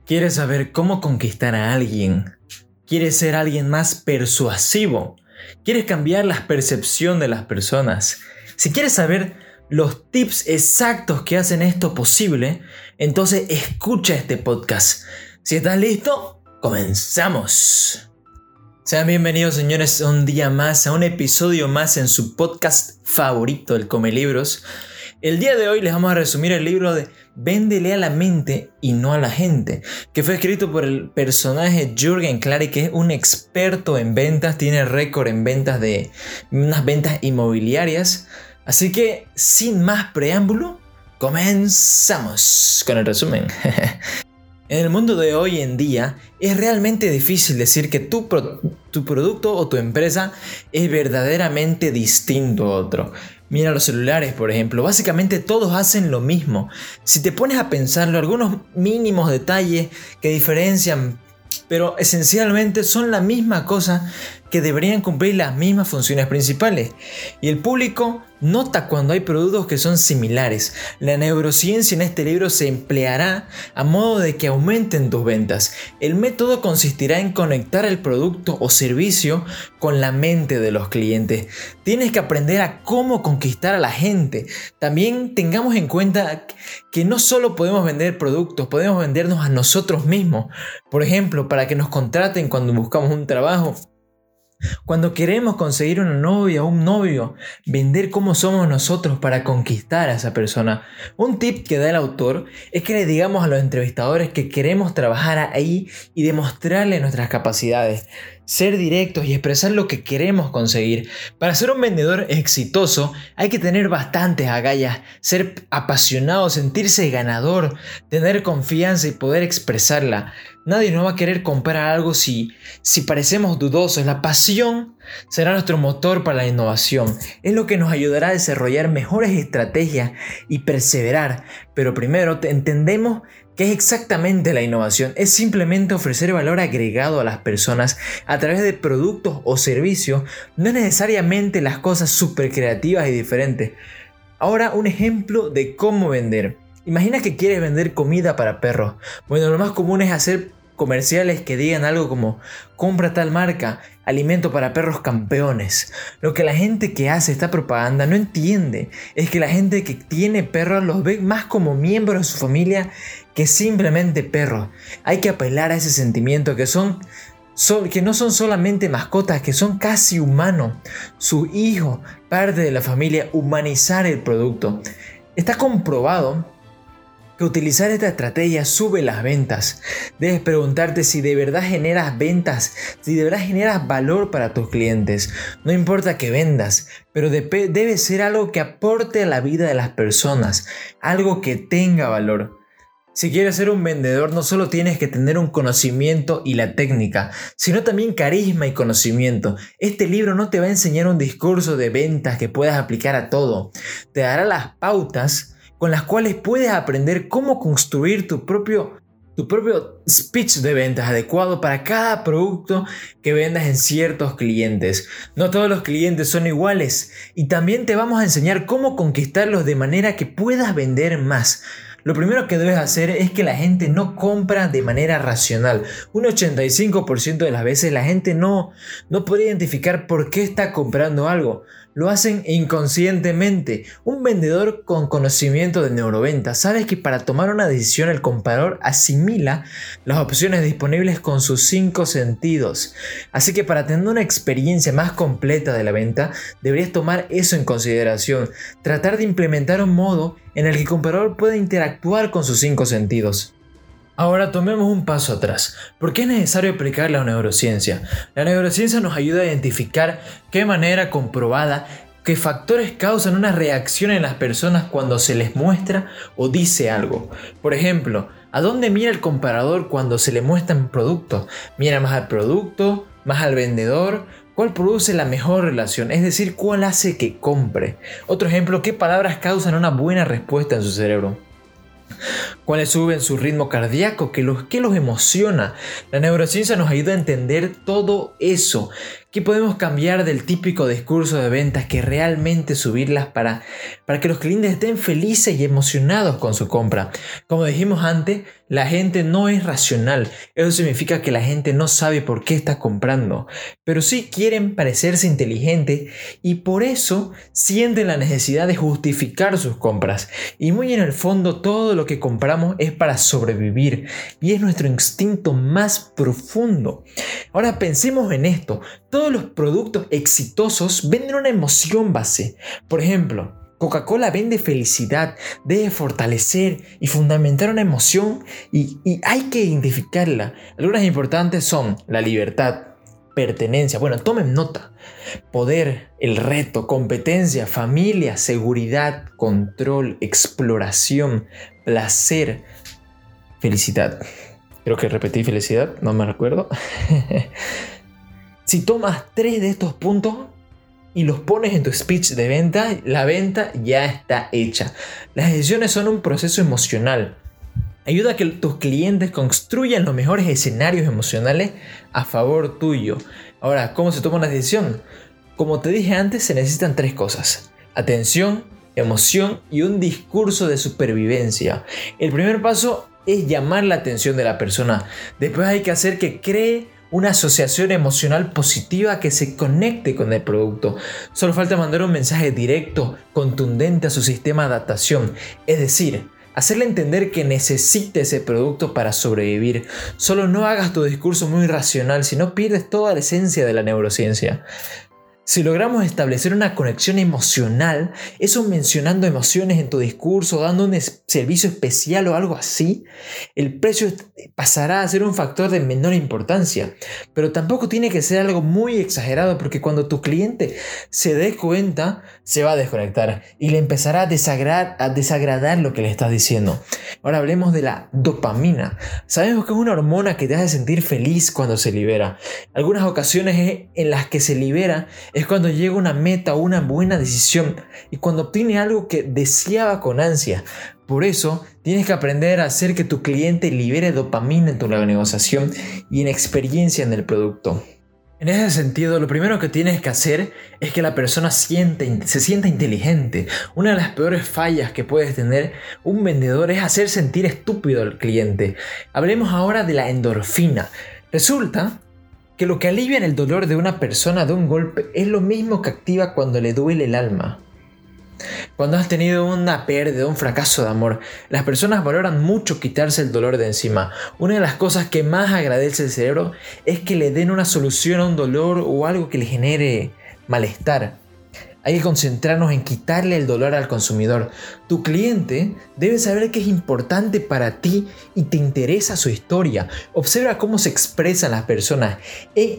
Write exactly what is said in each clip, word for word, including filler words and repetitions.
¿Quieres saber cómo conquistar a alguien? ¿Quieres ser alguien más persuasivo? ¿Quieres cambiar la percepción de las personas? Si quieres saber los tips exactos que hacen esto posible, entonces escucha este podcast. Si estás listo, comenzamos. Sean bienvenidos, señores, a un día más, a un episodio más en su podcast favorito, el Come Libros. El día de hoy les vamos a resumir el libro de Véndele a la mente y no a la gente, que fue escrito por el personaje Jürgen Klarik, que es un experto en ventas, tiene récord en ventas de unas ventas inmobiliarias. Así que, sin más preámbulo, comenzamos con el resumen. En el mundo de hoy en día es realmente difícil decir que tu, pro- tu producto o tu empresa es verdaderamente distinto a otro. Mira los celulares, por ejemplo, básicamente todos hacen lo mismo. Si te pones a pensarlo, algunos mínimos detalles que diferencian, pero esencialmente son la misma cosa, que deberían cumplir las mismas funciones principales. Y el público nota cuando hay productos que son similares. La neurociencia en este libro se empleará a modo de que aumenten tus ventas. El método consistirá en conectar el producto o servicio con la mente de los clientes. Tienes que aprender a cómo conquistar a la gente. También tengamos en cuenta que no solo podemos vender productos, podemos vendernos a nosotros mismos. Por ejemplo, para que nos contraten cuando buscamos un trabajo. Cuando queremos conseguir una novia o un novio, vender cómo somos nosotros para conquistar a esa persona. Un tip que da el autor es que le digamos a los entrevistadores que queremos trabajar ahí y demostrarles nuestras capacidades. Ser directos y expresar lo que queremos conseguir. Para ser un vendedor exitoso hay que tener bastantes agallas, ser apasionado, sentirse ganador, tener confianza y poder expresarla. Nadie nos va a querer comprar algo si, si parecemos dudosos. La pasión será nuestro motor para la innovación. Es lo que nos ayudará a desarrollar mejores estrategias y perseverar. Pero primero entendemos ¿qué es exactamente la innovación? Es simplemente ofrecer valor agregado a las personas a través de productos o servicios, no es necesariamente las cosas súper creativas y diferentes. Ahora un ejemplo de cómo vender. Imagina que quieres vender comida para perros. Bueno, lo más común es hacer comerciales que digan algo como compra tal marca, alimento para perros campeones. Lo que la gente que hace esta propaganda no entiende es que la gente que tiene perros los ve más como miembros de su familia que simplemente perros. Hay que apelar a ese sentimiento que son, son que no son solamente mascotas, que son casi humanos. Su hijo, parte de la familia, humanizar el producto. Está comprobado que utilizar esta estrategia sube las ventas. Debes preguntarte si de verdad generas ventas, si de verdad generas valor para tus clientes. No importa que vendas, pero de- debe ser algo que aporte a la vida de las personas, algo que tenga valor. Si quieres ser un vendedor, no solo tienes que tener un conocimiento y la técnica, sino también carisma y conocimiento. Este libro no te va a enseñar un discurso de ventas que puedas aplicar a todo. Te dará las pautas con las cuales puedes aprender cómo construir tu propio, tu propio speech de ventas adecuado para cada producto que vendas en ciertos clientes. No todos los clientes son iguales y también te vamos a enseñar cómo conquistarlos de manera que puedas vender más. Lo primero que debes hacer es que la gente no compra de manera racional. Un ochenta y cinco por ciento de las veces la gente no, no puede identificar por qué está comprando algo. Lo hacen inconscientemente. Un vendedor con conocimiento de neuroventa sabe que para tomar una decisión el comprador asimila las opciones disponibles con sus cinco sentidos. Así que para tener una experiencia más completa de la venta, deberías tomar eso en consideración. Tratar de implementar un modo en el que el comprador pueda interactuar con sus cinco sentidos. Ahora tomemos un paso atrás. ¿Por qué es necesario aplicar la neurociencia? La neurociencia nos ayuda a identificar qué manera comprobada, qué factores causan una reacción en las personas cuando se les muestra o dice algo. Por ejemplo, ¿a dónde mira el comprador cuando se le muestran productos? ¿Mira más al producto, más al vendedor? ¿Cuál produce la mejor relación? Es decir, ¿cuál hace que compre? Otro ejemplo, ¿qué palabras causan una buena respuesta en su cerebro? ¿Cuáles suben su ritmo cardíaco? ¿Qué los, qué los emociona? La neurociencia nos ayuda a entender todo eso. ¿Qué podemos cambiar del típico discurso de ventas que realmente subirlas para, para que los clientes estén felices y emocionados con su compra? Como dijimos antes, la gente no es racional. Eso significa que la gente no sabe por qué está comprando, pero sí quieren parecerse inteligentes y por eso sienten la necesidad de justificar sus compras. Y muy en el fondo todo lo que compramos es para sobrevivir y es nuestro instinto más profundo. Ahora pensemos en esto. Todos los productos exitosos venden una emoción base. Por ejemplo, Coca-Cola vende felicidad, debe fortalecer y fundamentar una emoción y, y hay que identificarla. Algunas importantes son la libertad, pertenencia, bueno, tomen nota, poder, el reto, competencia, familia, seguridad, control, exploración, placer, felicidad. Creo que repetí felicidad, no me recuerdo. Si tomas tres de estos puntos y los pones en tu speech de venta, la venta ya está hecha. Las decisiones son un proceso emocional. Ayuda a que tus clientes construyan los mejores escenarios emocionales a favor tuyo. Ahora, ¿cómo se toma una decisión? Como te dije antes, se necesitan tres cosas: atención, emoción y un discurso de supervivencia. El primer paso es llamar la atención de la persona. Después hay que hacer que cree una asociación emocional positiva que se conecte con el producto. Solo falta mandar un mensaje directo, contundente a su sistema de adaptación. Es decir, hacerle entender que necesita ese producto para sobrevivir. Solo no hagas tu discurso muy racional, si no pierdes toda la esencia de la neurociencia. Si logramos establecer una conexión emocional, eso mencionando emociones en tu discurso, dando un es- servicio especial o algo así, el precio pasará a ser un factor de menor importancia. Pero tampoco tiene que ser algo muy exagerado, porque cuando tu cliente se dé cuenta, se va a desconectar y le empezará a desagradar, a desagradar lo que le estás diciendo. Ahora hablemos de la dopamina. Sabemos que es una hormona que te hace sentir feliz cuando se libera. Algunas ocasiones en las que se libera es cuando llega una meta o una buena decisión y cuando obtiene algo que deseaba con ansia. Por eso tienes que aprender a hacer que tu cliente libere dopamina en tu negociación y en experiencia en el producto. En ese sentido, lo primero que tienes que hacer es que la persona siente, se sienta inteligente. Una de las peores fallas que puedes tener un vendedor es hacer sentir estúpido al cliente. Hablemos ahora de la endorfina. Resulta que lo que alivia el dolor de una persona de un golpe es lo mismo que activa cuando le duele el alma. Cuando has tenido una pérdida, un fracaso de amor, las personas valoran mucho quitarse el dolor de encima. Una de las cosas que más agradece el cerebro es que le den una solución a un dolor o algo que le genere malestar. Hay que concentrarnos en quitarle el dolor al consumidor. Tu cliente debe saber que es importante para ti y te interesa su historia. Observa cómo se expresan las personas e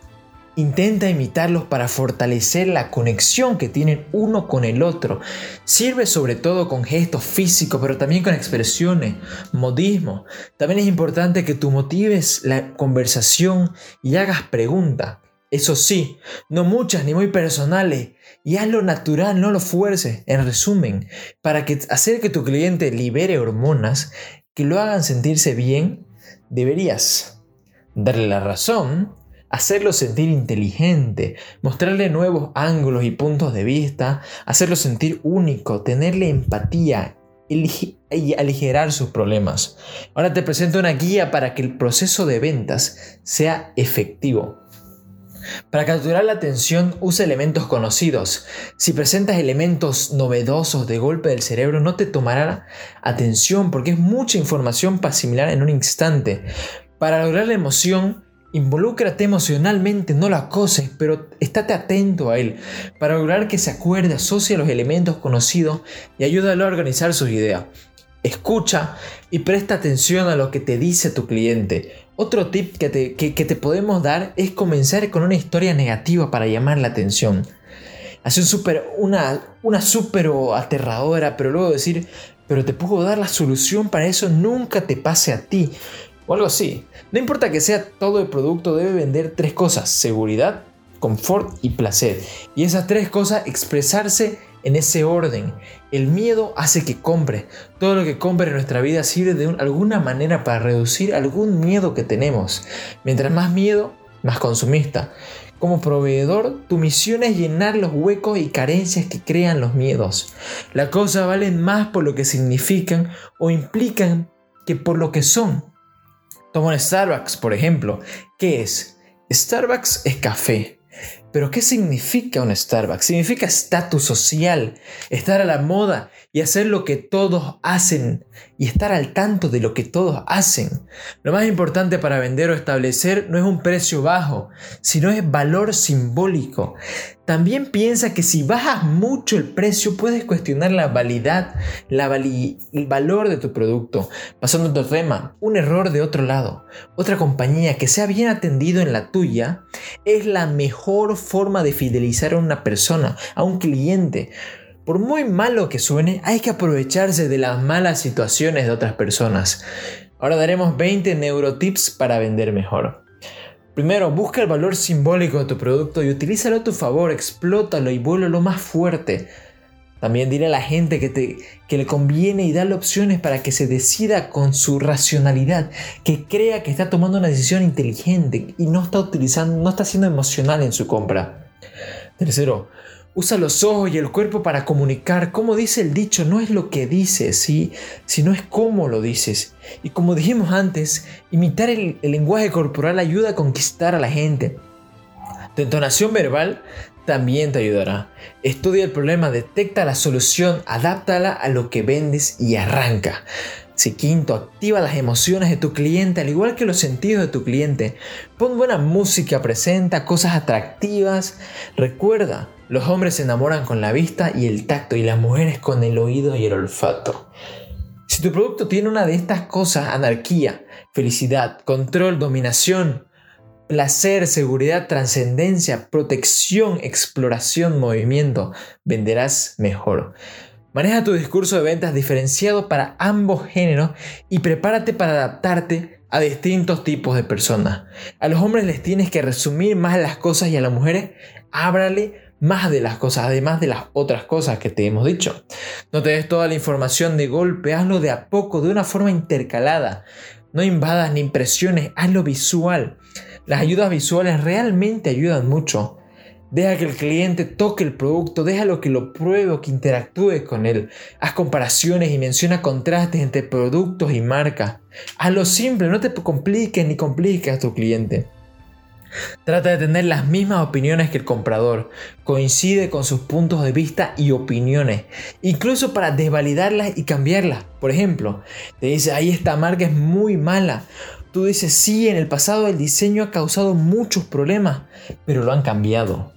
intenta imitarlos para fortalecer la conexión que tienen uno con el otro. Sirve sobre todo con gestos físicos, pero también con expresiones, modismo. También es importante que tú motives la conversación y hagas preguntas. Eso sí, no muchas ni muy personales, y hazlo natural, no lo fuerces. En resumen, para que, hacer que tu cliente libere hormonas que lo hagan sentirse bien, deberías darle la razón, hacerlo sentir inteligente, mostrarle nuevos ángulos y puntos de vista, hacerlo sentir único, tenerle empatía y aligerar sus problemas. Ahora te presento una guía para que el proceso de ventas sea efectivo. Para capturar la atención, usa elementos conocidos. Si presentas elementos novedosos de golpe del cerebro, no te tomará atención porque es mucha información para asimilar en un instante. Para lograr la emoción, involúcrate emocionalmente, no lo acoses, pero estate atento a él. Para lograr que se acuerde, asocia los elementos conocidos y ayúdalo a organizar sus ideas. Escucha y presta atención a lo que te dice tu cliente. Otro tip que te, que, que te podemos dar es comenzar con una historia negativa para llamar la atención. Hacer un super, una, una súper aterradora, pero luego decir, pero te puedo dar la solución para eso, nunca te pase a ti. O algo así. No importa que sea todo el producto, debe vender tres cosas: seguridad, confort y placer. Y esas tres cosas expresarse en ese orden. El miedo hace que compre. Todo lo que compre en nuestra vida sirve de un, alguna manera para reducir algún miedo que tenemos. Mientras más miedo, más consumista. Como proveedor, tu misión es llenar los huecos y carencias que crean los miedos. Las cosas valen más por lo que significan o implican que por lo que son. Toma un Starbucks, por ejemplo. ¿Qué es? Starbucks es café. Pero ¿qué significa un Starbucks? Significa estatus social, estar a la moda y hacer lo que todos hacen y estar al tanto de lo que todos hacen. Lo más importante para vender o establecer no es un precio bajo, sino es valor simbólico. También piensa que si bajas mucho el precio puedes cuestionar la validad, la vali- el valor de tu producto. Pasando a otro tema, un error de otro lado. Otra compañía que sea bien atendido en la tuya es la mejor forma de fidelizar a una persona, a un cliente. Por muy malo que suene, hay que aprovecharse de las malas situaciones de otras personas. Ahora daremos veinte neurotips para vender mejor. Primero, busca el valor simbólico de tu producto y utilízalo a tu favor, explótalo y vuélvelo más fuerte. También dile a la gente que, te, que le conviene y dale opciones para que se decida con su racionalidad, que crea que está tomando una decisión inteligente y no está utilizando, no está siendo emocional en su compra. Tercero, usa los ojos y el cuerpo para comunicar. Como dice el dicho, no es lo que dices, ¿sí? Sino es cómo lo dices. Y como dijimos antes, imitar el, el lenguaje corporal ayuda a conquistar a la gente. Tu entonación verbal también te ayudará. Estudia el problema, detecta la solución, adáptala a lo que vendes y arranca. Sí, quinto, activa las emociones de tu cliente, al igual que los sentidos de tu cliente. Pon buena música, presenta cosas atractivas. Recuerda, los hombres se enamoran con la vista y el tacto y las mujeres con el oído y el olfato. Si tu producto tiene una de estas cosas, anarquía, felicidad, control, dominación, placer, seguridad, trascendencia, protección, exploración, movimiento, venderás mejor. Maneja tu discurso de ventas diferenciado para ambos géneros y prepárate para adaptarte a distintos tipos de personas. A los hombres les tienes que resumir más las cosas y a las mujeres háblale más de las cosas, además de las otras cosas que te hemos dicho. No te des toda la información de golpe, hazlo de a poco, de una forma intercalada. No invadas ni impresiones, hazlo visual. Las ayudas visuales realmente ayudan mucho. Deja que el cliente toque el producto, déjalo que lo pruebe o que interactúe con él. Haz comparaciones y menciona contrastes entre productos y marcas. Hazlo simple, no te compliques ni compliques a tu cliente. Trata de tener las mismas opiniones que el comprador. Coincide con sus puntos de vista y opiniones, incluso para desvalidarlas y cambiarlas. Por ejemplo, te dice, ahí esta marca es muy mala. Tú dices, sí, en el pasado el diseño ha causado muchos problemas, pero lo han cambiado.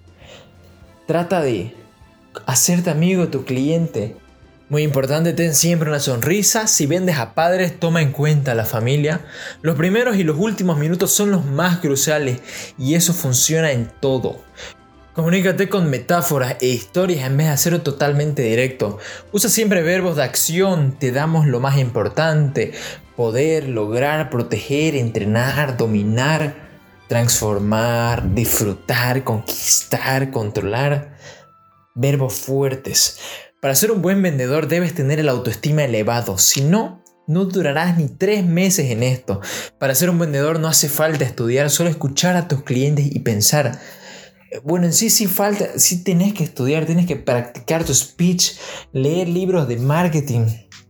Trata de hacerte amigo de tu cliente. Muy importante, ten siempre una sonrisa. Si vendes a padres, toma en cuenta a la familia. Los primeros y los últimos minutos son los más cruciales y eso funciona en todo. Comunícate con metáforas e historias en vez de hacerlo totalmente directo. Usa siempre verbos de acción. Te damos lo más importante: poder, lograr, proteger, entrenar, dominar, transformar, disfrutar, conquistar, controlar. Verbos fuertes. Para ser un buen vendedor debes tener el autoestima elevado. Si no, no durarás ni tres meses en esto. Para ser un vendedor no hace falta estudiar, solo escuchar a tus clientes y pensar. Bueno, en sí sí falta, sí tenés que estudiar, tienes que practicar tu speech, leer libros de marketing.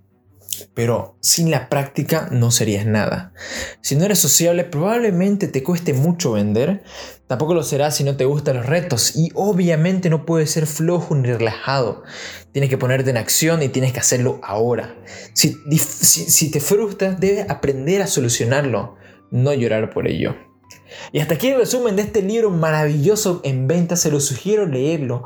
Pero sin la práctica no serías nada. Si no eres sociable, probablemente te cueste mucho vender. Tampoco lo será si no te gustan los retos. Y obviamente no puedes ser flojo ni relajado. Tienes que ponerte en acción y tienes que hacerlo ahora. Si, si, si te frustras, debes aprender a solucionarlo, no llorar por ello. Y hasta aquí el resumen de este libro maravilloso en ventas. Se lo sugiero leerlo.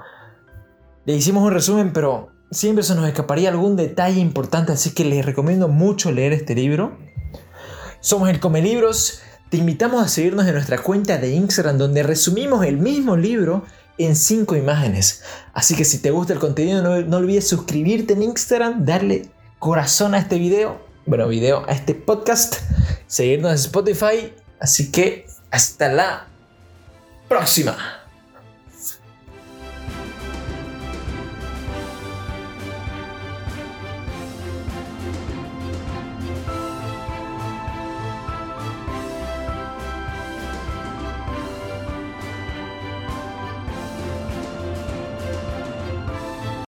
Le hicimos un resumen, pero siempre se nos escaparía algún detalle importante, así que les recomiendo mucho leer este libro. Somos el Come Libros. Te invitamos a seguirnos en nuestra cuenta de Instagram, donde resumimos el mismo libro en cinco imágenes. Así que si te gusta el contenido, no, no olvides suscribirte en Instagram, darle corazón a este video, bueno, video a este podcast, seguirnos en Spotify. Así que hasta la próxima.